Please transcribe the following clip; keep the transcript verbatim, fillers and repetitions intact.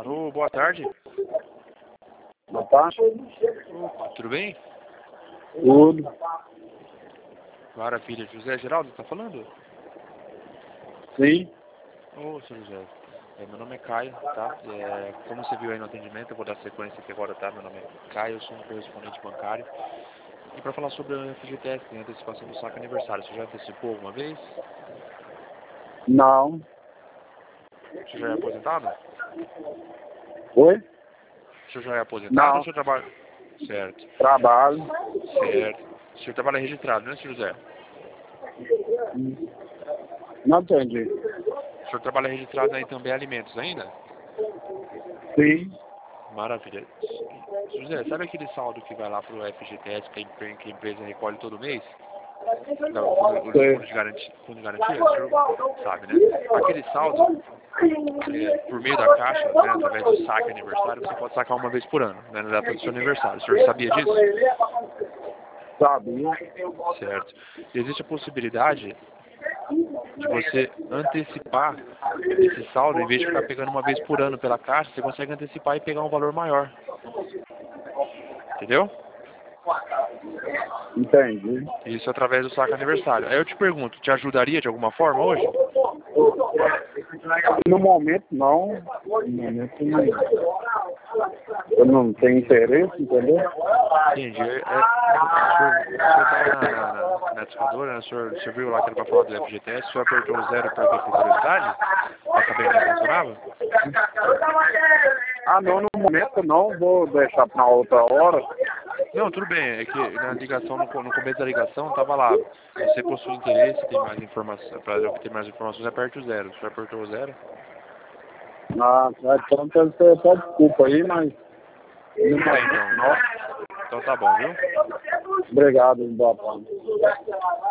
Alô, boa tarde. Boa tarde. Opa, tudo bem? Tudo. Maravilha. José Geraldo, tá falando? Sim. Ô, seu José. É, meu nome é Caio, tá? É, como você viu aí no atendimento, eu vou dar sequência aqui agora, tá? Meu nome é Caio, eu sou um correspondente bancário. E para falar sobre a F G T S, né, antecipação do saque aniversário, você já antecipou alguma vez? Não. Você já é aposentado? Oi? Você já é aposentado Não. ou o senhor trabalha? Certo. Trabalho. Certo. O senhor trabalha registrado, né, senhor José? Não entendi. O senhor trabalha registrado aí também alimentos ainda? Sim. Maravilha. Senhor José, sabe aquele saldo que vai lá para o F G T S que a empre- que a empresa recolhe todo mês? Não, o fundo, o Sei. fundo de garantia, fundo de garantia, o senhor sabe, né? Aquele saldo, é, por meio da caixa, né, através do saque aniversário, você pode sacar uma vez por ano, né, na data do seu aniversário. O senhor sabia disso? Sabia. Certo. Existe a possibilidade de você antecipar esse saldo, em vez de ficar pegando uma vez por ano pela caixa, você consegue antecipar e pegar um valor maior. Entendeu? Entendi. Isso através do saque aniversário. Aí eu te pergunto, te ajudaria de alguma forma hoje? No momento, não. No momento, não. Eu não tenho interesse, entendeu? Entendi. É, é, o senhor está na, na, na, na discadora, né? O senhor, o senhor viu lá que era para falar do F G T S, o senhor apertou o zero por, por curiosidade? Para saber como funcionava? Ah, não, no momento não. Vou deixar para outra hora. Não, tudo bem. É que na ligação, no, no começo da ligação, estava lá. Se você possui interesse, tem mais informação, para obter mais informações, aperte o zero. O senhor apertou o zero? Ah, então deve ser só desculpa aí, mas... No Tá, momento, então. não. Então tá bom, viu? Obrigado, boa tarde.